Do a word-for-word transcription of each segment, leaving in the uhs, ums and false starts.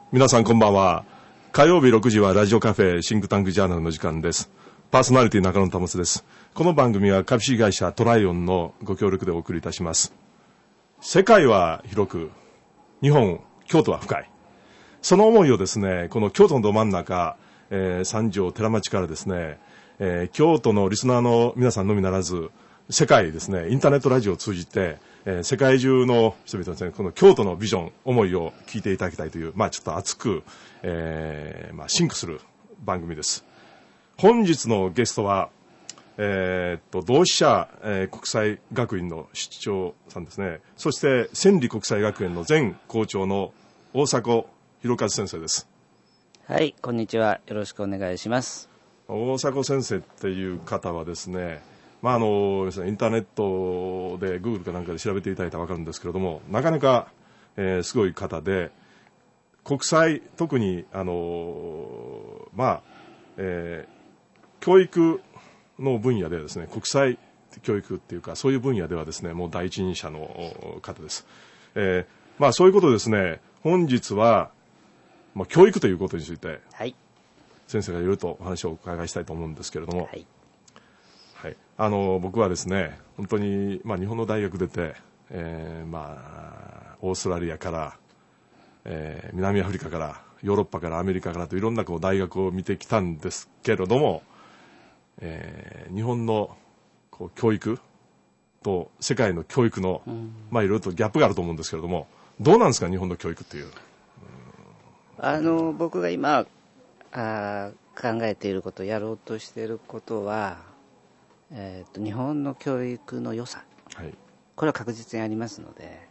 皆さんこんばんは。火曜日ろくじはラジオカフェシンクタンクジャーナルの時間です。パーソナリティ中野保です。この番組は株式会社トライオンのご協力でお送りいたします。世界は広く、日本、京都は深い。その思いをですね、この京都のど真ん中、えー、三条寺町からですね、えー、京都のリスナーの皆さんのみならず、世界ですね、インターネットラジオを通じて、えー、世界中の人々ですね、この京都のビジョン、思いを聞いていただきたいという、まあちょっと熱く、えー、まあシンクする番組です。本日のゲストは、えー、っと、同志社、えー、国際学院の室長さんですね、そして千里国際学園の前校長の大迫弘和先生です。 はい、こんにちは。よろしくお願いします。 大迫先生っていう方はですね、まああのインターネットで Google かなんかで調べていただいたら分かるんですけれども、なかなか、えー、すごい方で、国際特にあのまあ、えー、教育の分野ではですね、国際教育っていうかそういう分野ではですね、もう第一人者の方です。えー、まあそういうことでですね、本日はまあ教育ということについて、はい、先生がいろいろとお話をお伺いしたいと思うんですけれども。はいはい、あの僕はですね、本当に、まあ、日本の大学出て、えーまあ、オーストラリアから、えー、南アフリカからヨーロッパからアメリカからといろんなこう大学を見てきたんですけれども、えー、日本のこう教育と世界の教育の、うん、まあいろいろとギャップがあると思うんですけれども、どうなんですか日本の教育っていう。 あの僕が今あ考えていること、やろうとしていることは、えー、と日本の教育の良さ、はい、これは確実にありますので、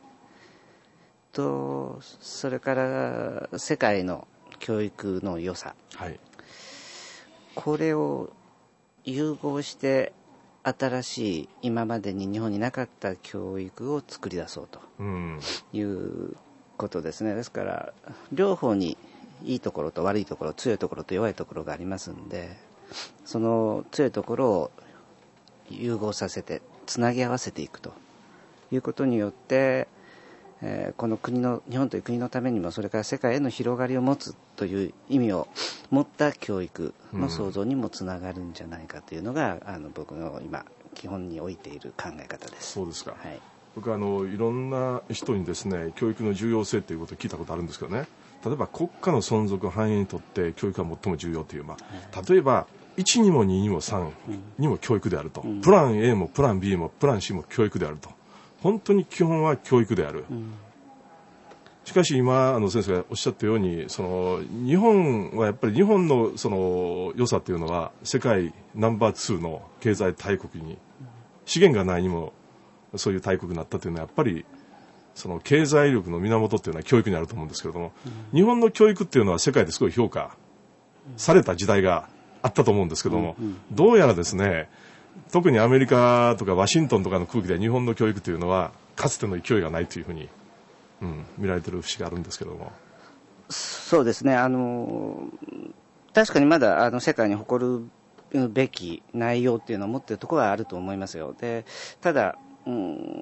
とそれから世界の教育の良さ、はい、これを融合して新しい今までに日本になかった教育を作り出そうということですね。ですから両方にいいところと悪いところ、強いところと弱いところがありますので、その強いところを融合させてつなぎ合わせていくということによって、えー、この国の日本という国のためにも、それから世界への広がりを持つという意味を持った教育の創造にもつながるんじゃないかというのが、うん、あの僕の今基本に置いている考え方です。 そうですか、はい、僕はあのいろんな人にですね、教育の重要性ということを聞いたことあるんですけどね、例えば国家の存続繁栄にとって教育は最も重要という、まあ、例えばいちにもににもさんにも教育であると、うん、プラン A もプラン B もプラン C も教育であると、本当に基本は教育である、うん、しかし今あの先生がおっしゃったように、その日本はやっぱり日本のその良さというのは世界ナンバーツーの経済大国に、資源がないにもそういう大国になったというのはやっぱりその経済力の源っていうのは教育にあると思うんですけれども、うん、日本の教育っていうのは世界ですごい評価された時代があったと思うんですけども、うんうん、どうやらですね、特にアメリカとかワシントンとかの空気で日本の教育というのはかつての勢いがないというふうに、うん、見られている節があるんですけども。 そうですね、あの確かにまだあの世界に誇るべき内容っていうのを持っているところはあると思いますよ。でただ、うん、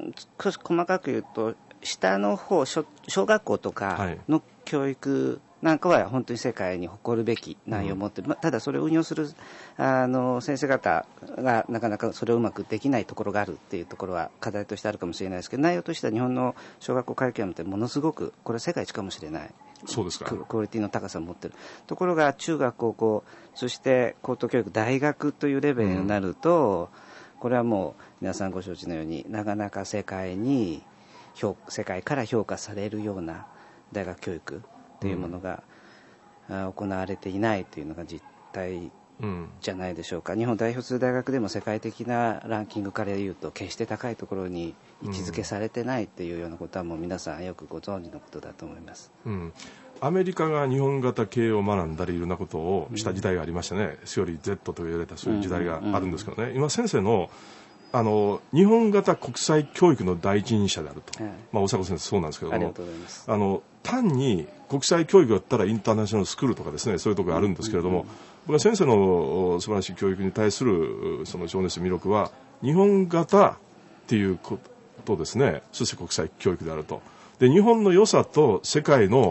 少し細かく言うと、下の方、小学校とかの教育なんかは本当に世界に誇るべき内容を持っている、うん、ただそれを運用するあの先生方がなかなかそれをうまくできないところがあるっていうところは課題としてあるかもしれないですけど、内容としては日本の小学校カリキュラムってものすごく、これは世界一かもしれない、 そうですか、 クオリティの高さを持っているところが、中学高校、そして高等教育、大学というレベルになると、うん、これはもう皆さんご承知のように、なかなか世界に世界から評価されるような大学教育というものが、うん、行われていないというのが実態じゃないでしょうか。日本を代表する大学でも世界的なランキングから言うと決して高いところに位置づけされてないというようなことはもう皆さんよくご存知のことだと思います、 うん、アメリカが日本型経営を学んだりいろんなことをした時代がありましたね、セオリー Z と言われたそういう時代があるんですけどね、今先生のあの日本型国際教育の第一人者であると、はい、まあ、大迫先生そうなんですけども、 ありがとうございます。 あの単に国際教育だったらインターナショナルスクールとかですね、そういうところがあるんですけれども、うんうんうん、僕は先生の素晴らしい教育に対するその情熱魅力は日本型っていうことですね、そして国際教育であると。で日本の良さと世界の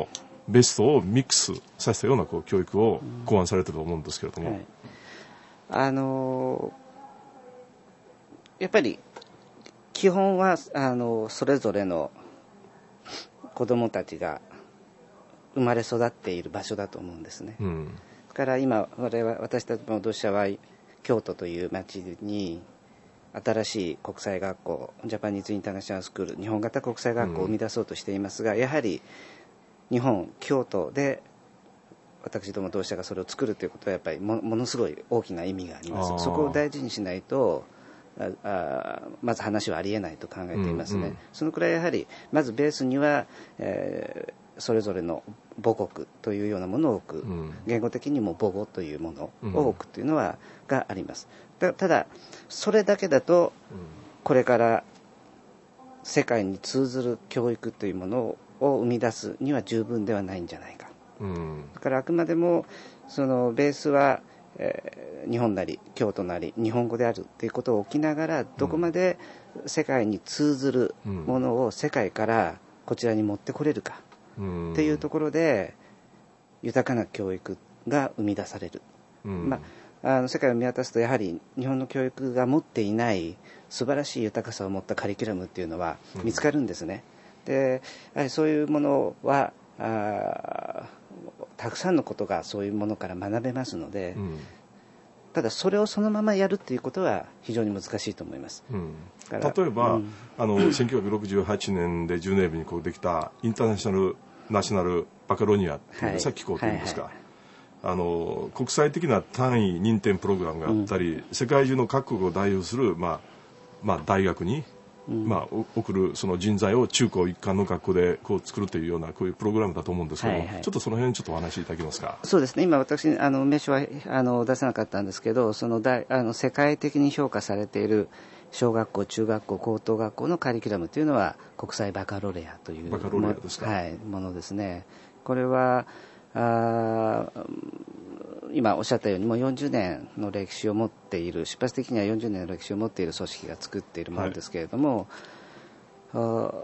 ベストをミックスさせたようなこう教育を考案されてると思うんですけれども、 はい、あのー、やっぱり基本はあのそれぞれの子どもたちが生まれ育っている場所だと思うんですね、うん、だから今我々私たちも同志社は京都という町に新しい国際学校ジャパニーズインターナショナルスクール日本型国際学校を生み出そうとしていますが、うん、やはり日本京都で私ども同志社がそれを作るということはやっぱり も, ものすごい大きな意味があります。そこを大事にしないとああまず話はありえないと考えていますね、うんうん、そのくらいやはりまずベースには、えー、それぞれの母国というようなものを置く、うん、言語的にも母語というものを置くというのは、うん、があります。ただそれだけだとこれから世界に通ずる教育というものを生み出すには十分ではないんじゃないか、うん、だからあくまでもそのベースは、えー、日本なり京都なり日本語であるということを置きながらどこまで世界に通ずるものを世界からこちらに持ってこれるかというところで豊かな教育が生み出される、うんまあ、あの世界を見渡すとやはり日本の教育が持っていない素晴らしい豊かさを持ったカリキュラムっていうのは見つかるんですね、うん、でやはりそういうものはあたくさんのことがそういうものから学べますので、うん、ただそれをそのままやるっていうことは非常に難しいと思います、うん、 例えば、うん、あのせんきゅうひゃくろくじゅうはちねんでジュネーブにこうできたインターナショナルナショナルバカロニアっていう、はい、さっきこうというんですか、はいはい、あの国際的な単位認定プログラムがあったり、うん、世界中の各国を代表する、まあまあ、大学に、うんまあ、送るその人材を中高一貫の学校でこう作るというようなこういうプログラムだと思うんですけど、はいはい、ちょっとその辺ちょっとお話しいただけますか。 そうですね、今私あの名称はあの出せなかったんですけど、その大あの世界的に評価されている小学校中学校高等学校のカリキュラムというのは国際バカロレアというバカロレアですか、 はい、ものですね。これはあ今おっしゃったようにもうよんじゅうねんの歴史を持っている、出発的にはよんじゅうねんの歴史を持っている組織が作っているものですけれども、はい、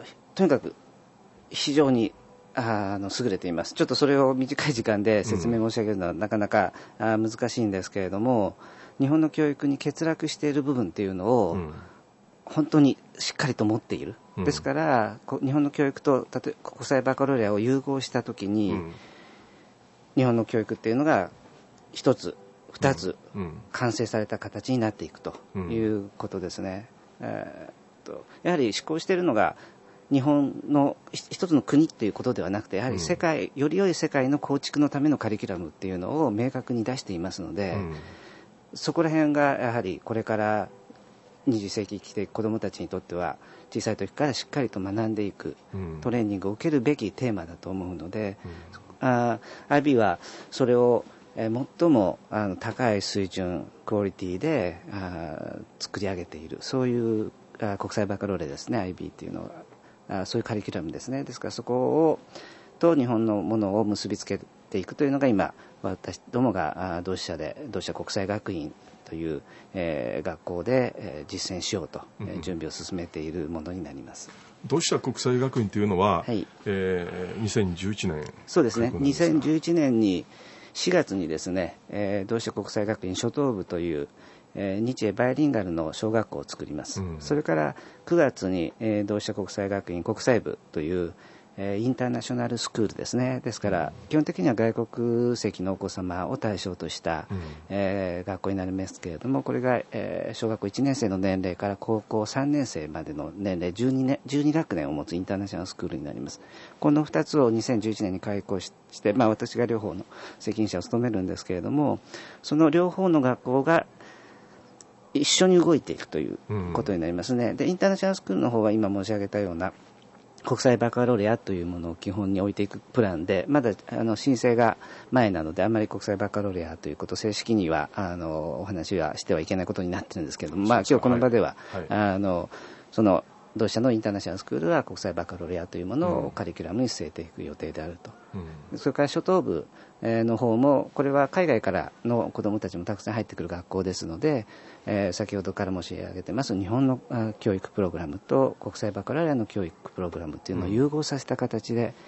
とにかく非常にあの優れています。ちょっとそれを短い時間で説明申し上げるのはなかなか、うん、あ難しいんですけれども、日本の教育に欠落している部分っていうのを、うん本当にしっかりと持っている、うん、ですから日本の教育と例えば国際バカロレアを融合したときに、うん、日本の教育っていうのが一つ二つ完成された形になっていくということですね、うんえー、とやはり志向しているのが日本の一つの国ということではなくて、やはり世界、うん、より良い世界の構築のためのカリキュラムっていうのを明確に出していますので、うん、そこら辺がやはりこれからにじゅっ世紀生きていく子どもたちにとっては小さい時からしっかりと学んでいく、うん、トレーニングを受けるべきテーマだと思うので、うん、あ アイビー はそれを、えー、最もあの高い水準クオリティであ作り上げている、そういうあ国際バカロレですね。 アイビー っていうのはあそういうカリキュラムですね。ですからそこをと日本のものを結びつけていくというのが今私どもが同志社で同志社国際学院という、えー、学校で、えー、実践しようと、えー、準備を進めているものになります。 同志社国際学院というのは、はいえー、にせんじゅういちねんそうですね、にせんじゅういちねんにしがつにですね、えー、同志社国際学院初等部という、えー、日英バイリンガルの小学校を作ります、うん、それからくがつに、えー、同志社国際学院国際部というインターナショナルスクールですね。ですから基本的には外国籍のお子様を対象とした、うんえー、学校になりますけれども、これが、えー、小学校いちねん生の年齢から高校さんねん生までの年齢じゅうにねんじゅうに学年を持つインターナショナルスクールになります。このふたつをにせんじゅういちねんに開校して、まあ、私が両方の責任者を務めるんですけれども、その両方の学校が一緒に動いていくということになりますね、うん、でインターナショナルスクールの方は今申し上げたような国際バカロレアというものを基本に置いていくプランで、まだあの申請が前なのであまり国際バカロレアということを正式にはあのお話はしてはいけないことになってるんですけれども、まあ、今日この場では、はいはい、あのその同志社のインターナショナルスクールは国際バカロレアというものをカリキュラムに据えていく予定であると、うん、それから初等部の方もこれは海外からの子どもたちもたくさん入ってくる学校ですので、えー、先ほどから申し上げてます日本の教育プログラムと国際バカロレアの教育プログラムというのを融合させた形で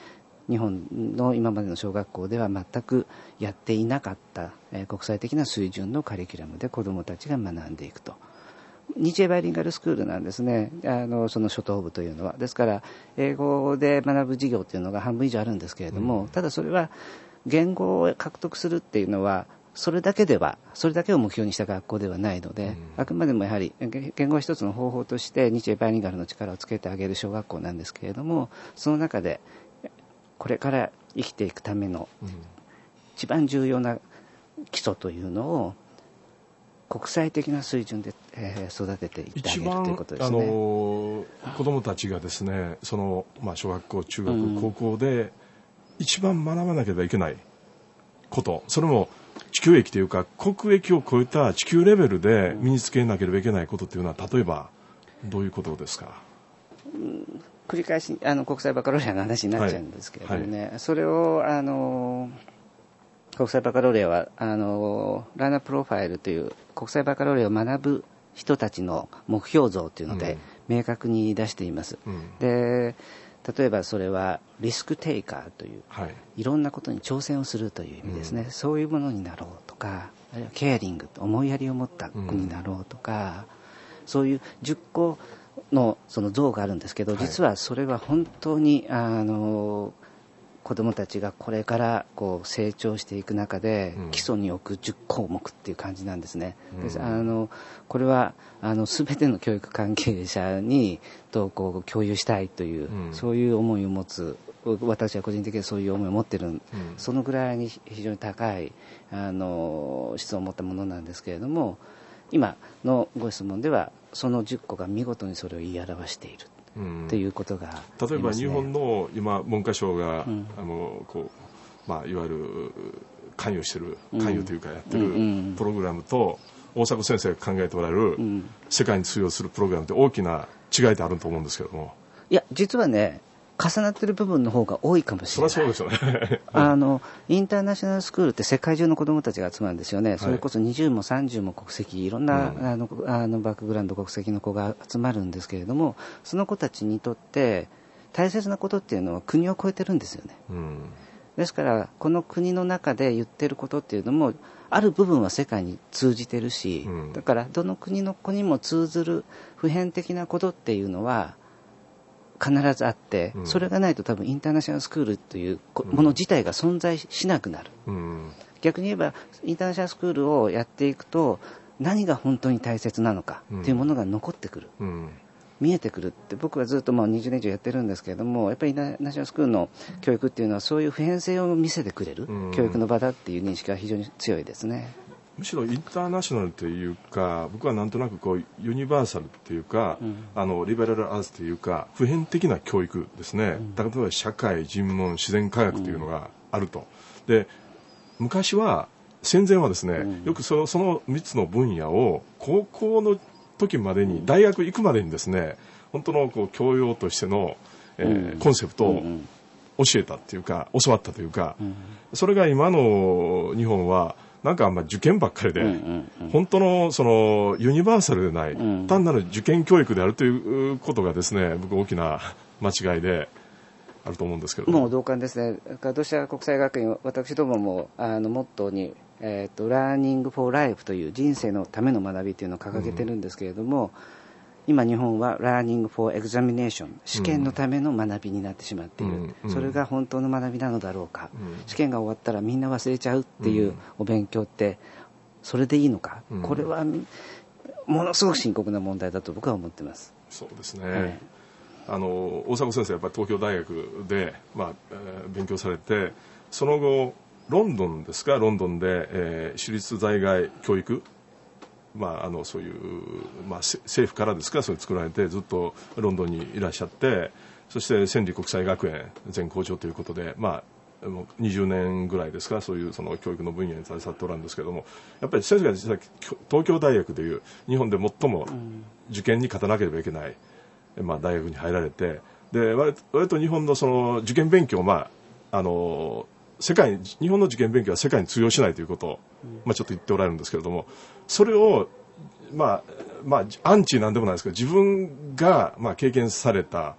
日本の今までの小学校では全くやっていなかった、えー、国際的な水準のカリキュラムで子どもたちが学んでいくと。日英バイリンガルスクールなんですね、あのその初等部というのは。ですから英語で学ぶ授業というのが半分以上あるんですけれども、うん、ただそれは言語を獲得するっていうのはそれだけではそれだけを目標にした学校ではないので、うん、あくまでもやはり言語は一つの方法として日英バイリンガルの力をつけてあげる小学校なんですけれども、その中でこれから生きていくための一番重要な基礎というのを国際的な水準で、えー、育てていってあげるということですね。 一番、あのー、子どもたちがですね、その、まあ、小学校、中学、うん、高校で一番学ばなければいけないこと、それも地球域というか国益を超えた地球レベルで身につけなければいけないことというのは、例えばどういうことですか？ うん、繰り返しあの国際バカロレアの話になっちゃうんですけれどもね、はいはい、それをあの国際バカロレアはあのラーナープロファイルという国際バカロレアを学ぶ人たちの目標像というので明確に出しています、うん、で例えばそれはリスクテイカーという、はい、いろんなことに挑戦をするという意味ですね、うん、そういうものになろうとか、あるいはケアリング思いやりを持った子になろうとか、うん、そういうじゅっこのその像があるんですけど、実はそれは本当にあの子どもたちがこれからこう成長していく中で基礎に置くじゅっこうもくっていう感じなんですね、うん、ですあのこれはあの全ての教育関係者にとこう共有したいという、うん、そういう思いを持つ、私は個人的にそういう思いを持っている、うん、そのぐらいに非常に高いあの質を持ったものなんですけれども、今のご質問ではそのじゅっこが見事にそれを言い表しているということが、 うん、例えば日本の今文科省が、うん、あのこうまあ、いわゆる関与してる関与というかやってるプログラムと、大迫先生が考えておられる世界に通用するプログラムって大きな違いってあると思うんですけども。 いや実はね重なっている部分の方が多いかもしれない。 そりゃそうですよねあのインターナショナルスクールって世界中の子どもたちが集まるんですよね、はい、それこそにじゅうもさんじゅうも国籍いろんな、うん、あのあのバックグラウンド国籍の子が集まるんですけれども、その子たちにとって大切なことっていうのは国を超えてるんですよね、うん、ですからこの国の中で言ってることっていうのもある部分は世界に通じてるし、うん、だからどの国の子にも通ずる普遍的なことっていうのは必ずあって、うん、それがないと多分インターナショナルスクールというもの自体が存在しなくなる、うん、逆に言えばインターナショナルスクールをやっていくと何が本当に大切なのかというものが残ってくる、うん、見えてくるって、僕はずっともうにじゅうねん以上やってるんですけれども、やっぱりインターナショナルスクールの教育っていうのはそういう普遍性を見せてくれる、うん、教育の場だっていう認識が非常に強いですね。 むしろインターナショナルというか、僕はなんとなくこうユニバーサルというか、うん、あのリベラルアーツというか普遍的な教育ですね、うん、例えば社会人文自然科学というのがあると、うん、で昔は戦前はですね、うん、よくその、そのみっつの分野を高校の時までに大学行くまでにですね、本当のこう教養としての、えーうん、コンセプトを教えたというか教わったというか、うん、それが今の日本はなんかあんま受験ばっかりで、うんうんうん、本当のそのユニバーサルでない、うん、単なる受験教育であるということがですね、僕大きな間違いであると思うんですけど。 もう同感ですね。同志社国際学院、私どももあのモットーに、えーと、ラーニングフォーライフという人生のための学びというのを掲げてるんですけれども、うん、今日本はラーニングフォーエグザミネーション、試験のための学びになってしまっている、うん、それが本当の学びなのだろうか、うん、試験が終わったらみんな忘れちゃうっていうお勉強ってそれでいいのか、うん、これはものすごく深刻な問題だと僕は思ってます。 そうですね、はい、あの大迫先生はやっぱり東京大学で、まあえー、勉強されて、その後ロンドンですか、ロンドンで、えー、私立在外教育、まあ、あのそういう、まあ、政府からですか、それ作られてずっとロンドンにいらっしゃって、そして千里国際学園前校長ということで、まあ、にじゅうねんぐらいですか、そういうその教育の分野に携わっておられるんですけども、やっぱり先生が実は東京大学という日本で最も受験に勝たなければいけない、まあ、大学に入られて、で割と日本のその受験勉強、まあ、あの世界日本の受験勉強は世界に通用しないということを、まあ、ちょっと言っておられるんですけれども、それを、まあまあ、アンチなんでもないですけど、自分が、まあ、経験された、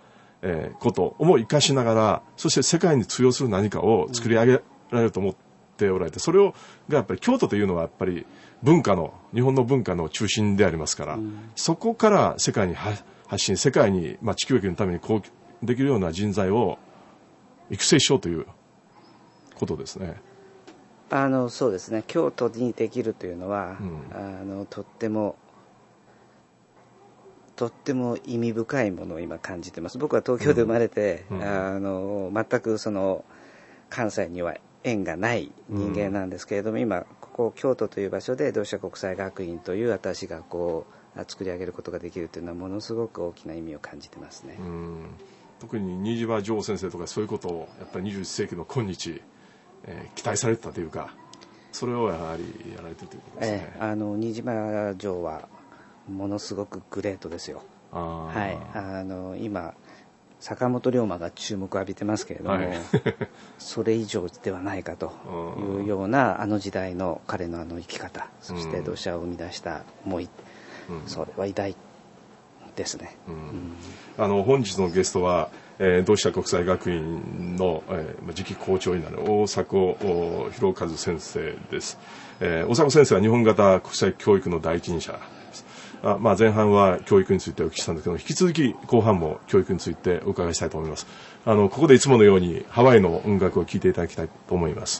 えー、ことを生かしながら、そして世界に通用する何かを作り上げられると思っておられて、それをがやっぱり京都というのはやっぱり文化の日本の文化の中心でありますから、うん、そこから世界に発信、世界に、まあ、地球益のために貢献できるような人材を育成しようということですね。 あのそうですね、京都にできるというのは、うん、あのとってもとっても意味深いものを今感じてます。僕は東京で生まれて、うん、あの全くその関西には縁がない人間なんですけれども、うん、今ここ京都という場所で同志社国際学院という新しい学校を作り上げることができるというのはものすごく大きな意味を感じてますね。うん、 特に新島丈先生とかそういうことをやっぱりにじゅういっ世紀の今日、えー、期待されてたというか、それをやはりやられてるということですね。 えー、あの新島丈はものすごくグレートですよ。はい、あの今坂本龍馬が注目を浴びてますけれども、はい、それ以上ではないかというようなあの時代の彼のあの生き方、そして同志社を生み出した思い、うん、それは偉大ですね。うんうん、あの本日のゲストは、えー、同志社国際学院の、えー、次期校長になる大迫弘和先生です。えー、大迫先生は日本型国際教育の第一人者。あまあ、前半は教育についてお聞きしたんですけど、引き続き後半も教育についてお伺いしたいと思います。あのここでいつものようにハワイの音楽を聴いていただきたいと思います。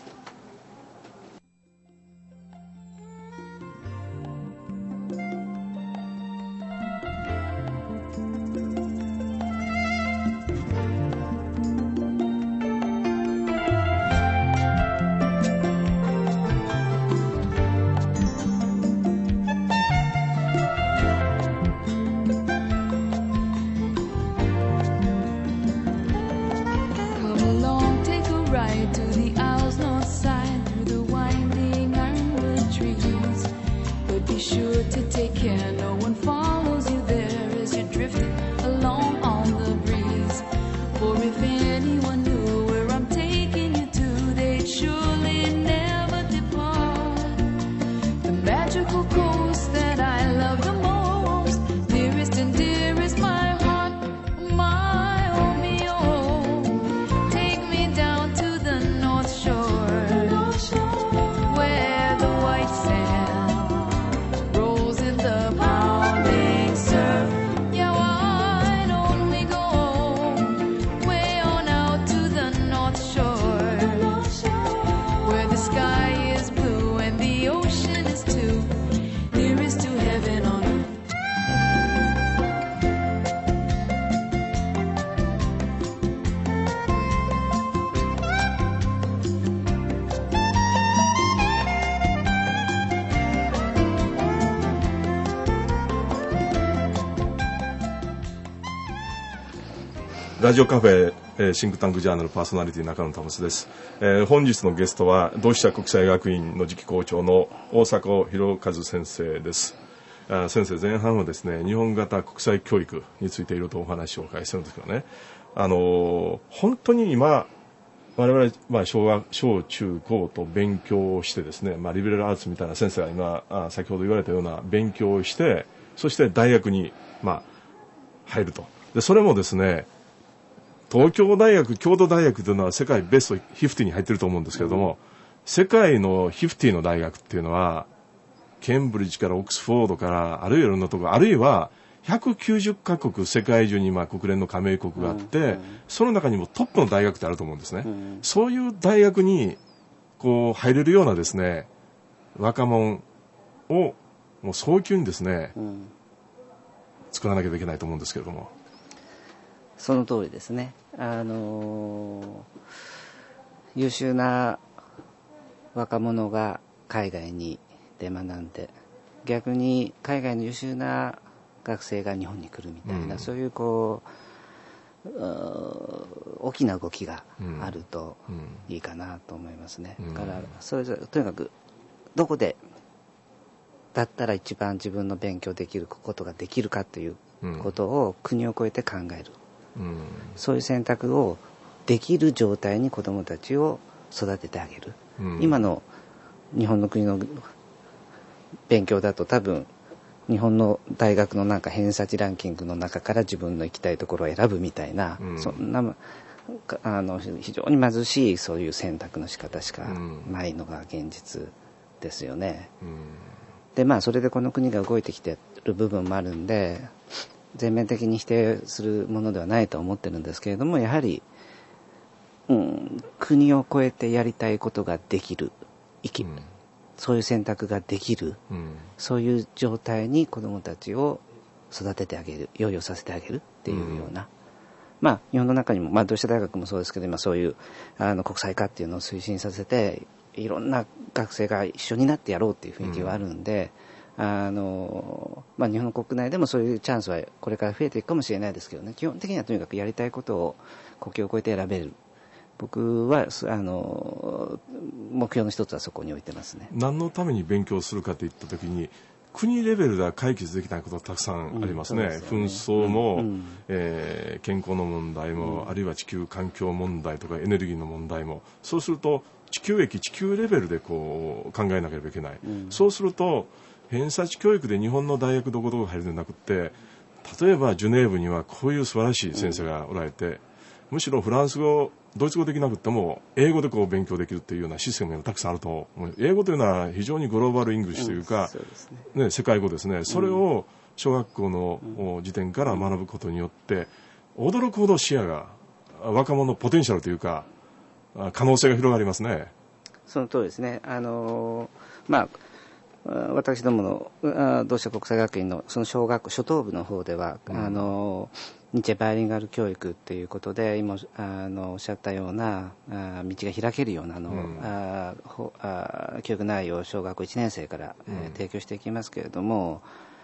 ラジオカフェ、えー、シンクタンクジャーナルパーソナリティ中野保です、えー、本日のゲストは同志社国際学院の次期校長の大迫弘和先生です。あ先生、前半はですね、日本型国際教育についていろいろとお話をお伺いしてるんですけどね、あのー、本当に今我々、まあ、小学小中高と勉強をしてですね、まあ、リベラルアーツみたいな先生が今あ先ほど言われたような勉強をして、そして大学に、まあ、入ると。でそれもですね、東京大学、京都大学というのは世界ベストごじゅうに入ってると思うんですけれども、うん、世界のごじゅうの大学っていうのはケンブリッジからオックスフォードからあるいはいろんなところ、あるいはひゃくきゅうじゅっカ国世界中にまあ国連の加盟国があって、うん、その中にもトップの大学ってあると思うんですね、うん、そういう大学にこう入れるようなですね若者をもう早急にですね、うん、作らなきゃいけないと思うんですけれども。 その通りですね。あのー、優秀な若者が海外に出学んで、逆に海外の優秀な学生が日本に来るみたいな、うん、そういうこう、大きな動きがあるといいかなと思いますね。うん、だからそれぞれとにかくどこでだったら一番自分の勉強できることができるかということを国を越えて考える。うん、そういう選択をできる状態に子どもたちを育ててあげる、うん、今の日本の国の勉強だと多分日本の大学のなんか偏差値ランキングの中から自分の行きたいところを選ぶみたいな、うん、そんなあの非常に貧しいそういう選択の仕方しかないのが現実ですよね、うん、でまあそれでこの国が動いてきてる部分もあるんで全面的に否定するものではないと思ってるんですけれども、やはり、うん、国を越えてやりたいことができる生き、うん、そういう選択ができる、うん、そういう状態に子どもたちを育ててあげる、養養させてあげるっていうような、うん、まあ日本の中にも、まあ同志社大学もそうですけど、今そういうあの国際化っていうのを推進させて、いろんな学生が一緒になってやろうっていう雰囲気はあるんで、うん、あのまあ日本の国内でもそういうチャンスはこれから増えていくかもしれないですけどね、基本的にはとにかくやりたいことを国境を越えて選べる。僕はあの目標の一つはそこに置いてますね。 何のために勉強するかといったときに、国レベルでは解決できないことがたくさんありますね。うん、すね紛争も、うんえー、健康の問題も、うん、あるいは地球環境問題とかエネルギーの問題も、そうすると地球域地球レベルでこう考えなければいけない、うん、そうすると偏差値教育で日本の大学どこどこ入るんじゃなくて、例えばジュネーブにはこういう素晴らしい先生がおられて、うん、むしろフランス語ドイツ語できなくても英語でこう勉強できるというようなシステムがたくさんあると思う。英語というのは非常にグローバルイングリッシュというか、うんねね、世界語ですね。それを小学校の時点から学ぶことによって驚くほど視野が若者のポテンシャルというか可能性が広がりますね。 その通りですね。あのまあ私どもの同志社国際学院のその小学校初等部の方では、うん、あの日バイリンガル教育っていうことで今あのおっしゃったようなあ道が開けるようなあの、うん、ああ教育内容を小学校いちねん生から、うんえー、提供していきますけれども、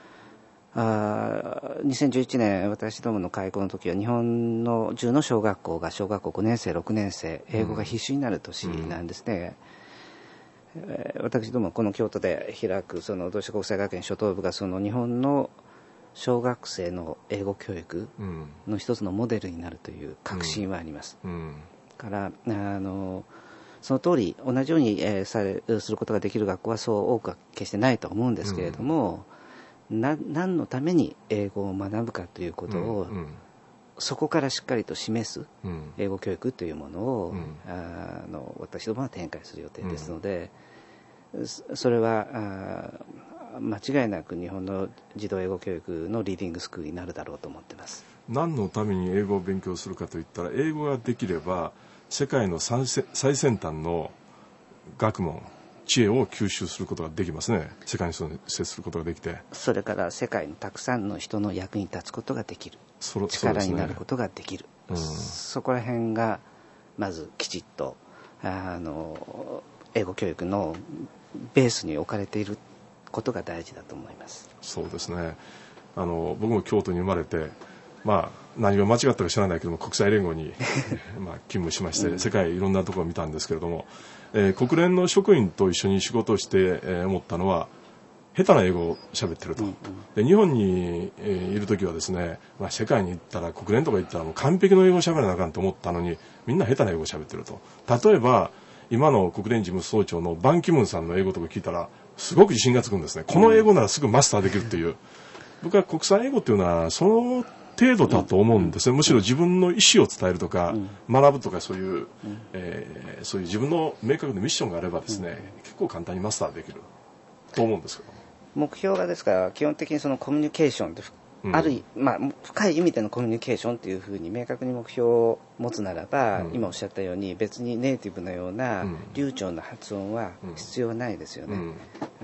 あにせんじゅういちねん私どもの開校の時は日本の中の小学校が小学校ごねん生ろくねん生英語が必須になる年なんですね。うんえー、私どもこの京都で開くその同志社国際学園初等部がその日本の小学生の英語教育の一つのモデルになるという確信はあります、うんうん、からあのその通り同じように、えー、されすることができる学校はそう多くは決してないと思うんですけれども、うん、な何のために英語を学ぶかということを、うんうん、そこからしっかりと示す英語教育というものを、うん、あの私どもは展開する予定ですので、うん、それはあ間違いなく日本の児童英語教育のリーディングスクールになるだろうと思っています。 何のために英語を勉強するかといったら、英語ができれば世界の最先端の学問知恵を吸収することができますね。世界に接することができて、 それから世界のたくさんの人の役に立つことができる、そ力になることができる、 そ, う、ねうん、そこら辺がまずきちっとあの英語教育のベースに置かれていることが大事だと思います。 そうですね。あの僕も京都に生まれて、まあ、何が間違ったか知らないけども国際連合にまあ勤務しまして、うん、世界いろんなところを見たんですけれども、えー、国連の職員と一緒に仕事をして、えー、思ったのは下手な英語を喋ってると、うんうん、で日本に、えー、いる時はですね、まあ、世界に行ったら国連とか行ったらもう完璧の英語を喋らなあかんと思ったのにみんな下手な英語を喋ってると。例えば今の国連事務総長のバンキムンさんの英語とか聞いたらすごく自信がつくんですね。この英語ならすぐマスターできるっていう、うん、僕は国際英語っていうのはその程度だと思うんですね。むしろ自分の意思を伝えるとか、うん、学ぶとかそういう、うんえー、そういう自分の明確なミッションがあればですね、うん、結構簡単にマスターできると思うんですけど、 目標がですから基本的にそのコミュニケーションって、うん、ある、まあ、深い意味でのコミュニケーションというふうに明確に目標を持つならば、うん、今おっしゃったように別にネイティブのような流暢な発音は必要ないですよね、うん、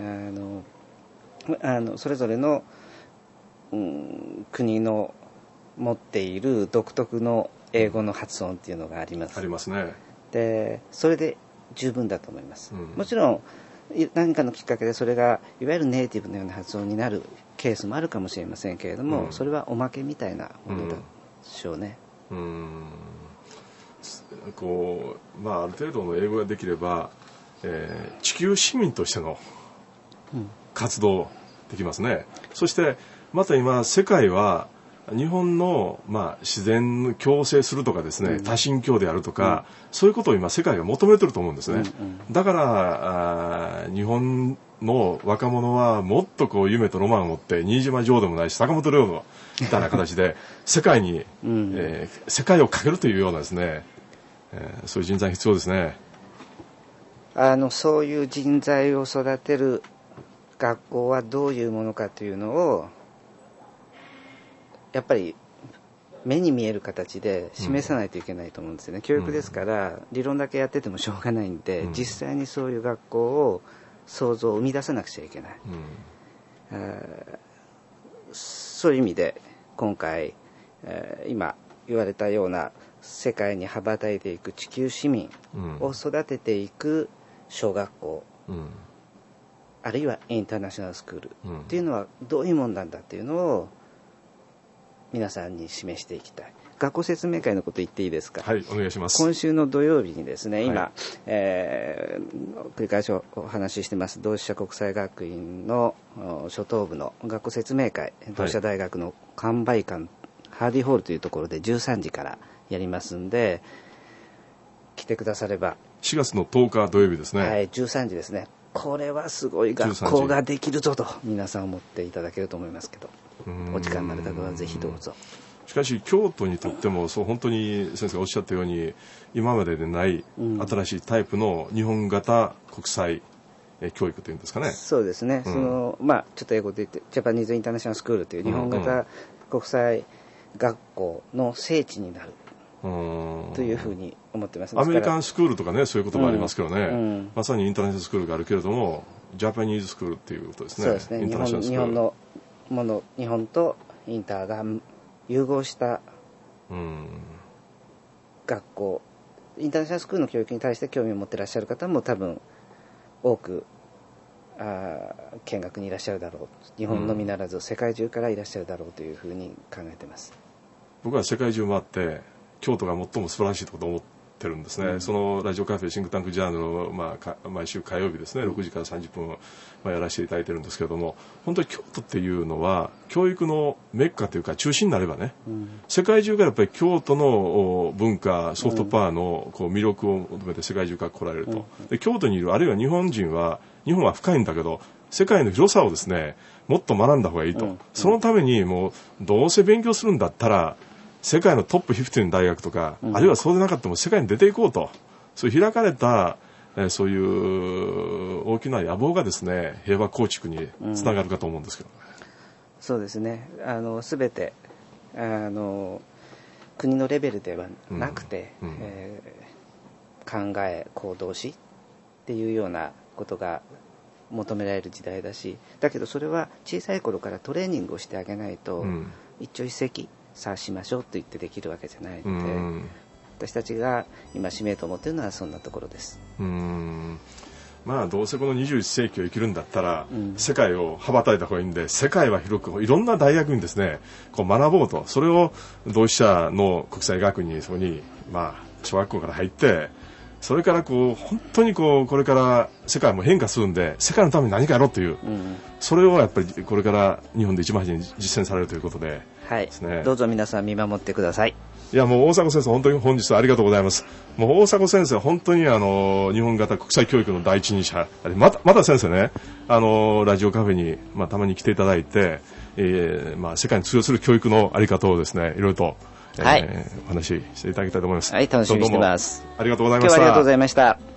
あのあのそれぞれの、うん、国の持っている独特の英語の発音っていうのがあります。 ありますね。 で、それで十分だと思います。うん、もちろん何かのきっかけでそれがいわゆるネイティブのような発音になるケースもあるかもしれませんけれども、うん、それはおまけみたいなものでしょうね。うん、うんこうまあ、ある程度の英語ができれば、えー、地球市民としての活動できますね。うん、そしてまた今世界は日本の、まあ、自然共生するとかですね、うん、多神教であるとか、うん、そういうことを今世界が求めてると思うんですね、うんうん、だからあ日本の若者はもっとこう夢とロマンを持って新島城でもないし坂本龍馬みたいな形で世界に、うんえー、世界をかけるというようなですね、えー、そういう人材必要ですね。 あのそういう人材を育てる学校はどういうものかというのをやっぱり目に見える形で示さないといけないと思うんですよね、うん、教育ですから理論だけやっててもしょうがないんで、うん、実際にそういう学校を想像を生み出さなくちゃいけない、うん、あそういう意味で今回、えー、今言われたような世界に羽ばたいていく地球市民を育てていく小学校、うん、あるいはインターナショナルスクールっていうのはどういうもんなんだっていうのを皆さんに示していきたい。学校説明会のこと言っていいですか。 はい、お願いします。 今週の土曜日にですね、今、はいえー、繰り返しお話ししてます同志社国際学院の初等部の学校説明会、同志社大学の完売館、ハーディホールというところでじゅうさんじからやりますんで来てくだされば。 しがつのとおか土曜日ですね。 はい、じゅうさんじですね。これはすごい学校ができるぞと皆さん思っていただけると思いますけど、お時間になる方はぜひどうぞ。 しかし京都にとってもそう本当に先生がおっしゃったように今まででない新しいタイプの日本型国際教育というんですかね、うん、 そうですね、うん、そのまあちょっと英語で言ってジャパニーズインターナショナルスクールという日本型国際学校の聖地になるというふうに思ってます。 アメリカンスクールとかねそういう言葉ありますけどね、うんうん、まさにインターナショナルスクールがあるけれどもジャパニーズスクールっていうことですね。 そうですね、日本、日本のもの日本とインターが融合した学校、うん、インターナショナルスクールの教育に対して興味を持っていらっしゃる方も多分多くあ見学にいらっしゃるだろう。日本のみならず世界中からいらっしゃるだろうというふうに考えています。 僕は世界中回って京都が最も素晴らしいと思ってるんですね、うん、そのラジオカフェシンクタンクジャーナルの、まあ、毎週火曜日ですねろくじからさんじゅっぷん、まあ、やらせていただいてるんですけれども本当に京都っていうのは教育のメッカというか中心になればね、うん、世界中からやっぱり京都の文化ソフトパワーのこう魅力を求めて世界中から来られると、うん、で京都にいるあるいは日本人は日本は深いんだけど世界の広さをですねもっと学んだ方がいいと、うんうん、そのためにもうどうせ勉強するんだったら世界のトップごじゅうの大学とか、うん、あるいはそうでなかったも世界に出ていこうとそういう開かれた、えー、そういう大きな野望がですね平和構築につながるかと思うんですけど、ねうん、そうですねあの全てあの国のレベルではなくて、うんうんえー、考え行動しっていうようなことが求められる時代だしだけどそれは小さい頃からトレーニングをしてあげないと、うん、一朝一夕さあしましょうと言ってできるわけじゃないので、うん、私たちが今使命と思っているのはそんなところです。 うーんまあどうせこのにじゅういっせいきを生きるんだったら、うん、世界を羽ばたいた方がいいんで世界は広くいろんな大学にですねこう学ぼうとそれを同志社の国際学院にそこにまあ小学校から入ってそれからこう本当にこうこれから世界も変化するんで世界のために何かやろうという、うん、それをやっぱりこれから日本で一番初めに実践されるということで、 はい、どうぞ皆さん見守ってください。 いやもう大迫先生本当に本日はありがとうございます。もう大迫先生本当にあの日本型国際教育の第一人者またまた先生ねあのラジオカフェに、まあ、たまに来ていただいて、えーまあ、世界に通用する教育のあり方をですねいろいろとはい、えー、お話ししていただきたいと思います。 はい、楽しみにしてます。 ありがとうございました。 今日はありがとうございました。